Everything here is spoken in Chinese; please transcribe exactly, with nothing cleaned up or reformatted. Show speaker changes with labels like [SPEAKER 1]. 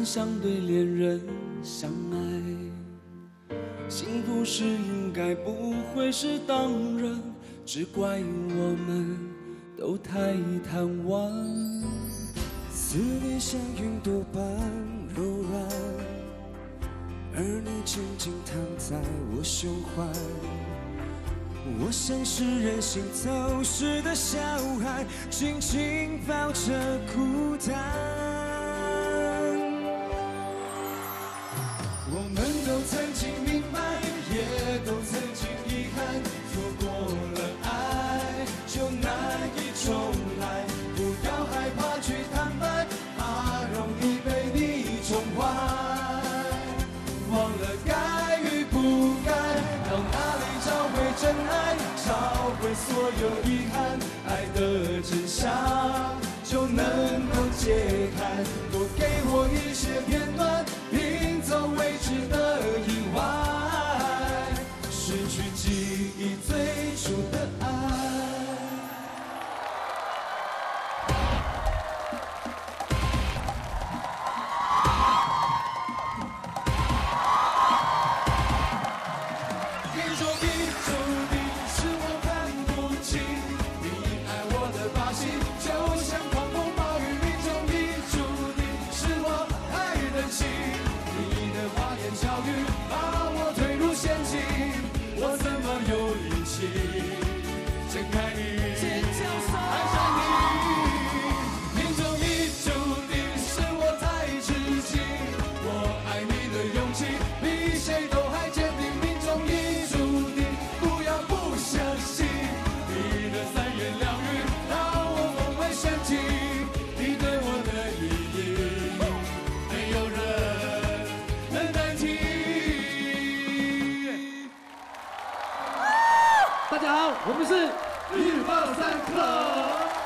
[SPEAKER 1] 相对，恋人相爱。幸福是应该，不会是当然，只怪我们都太贪玩。
[SPEAKER 2] 思念像云朵般柔软，而你静静躺在我胸怀。我像是任性走失的小孩，紧紧抱着孤单。我们都曾经明白，也都曾经遗憾，错过了爱就难以重来。不要害怕去坦白，怕容易被你宠坏。忘了该与不该，到哪里找回真爱，找回所有遗憾，爱的真相就能够解开。多给我一些片段，拼凑未知的意外，失去记忆最初的爱。
[SPEAKER 3] 大家好，我们是欲望三克。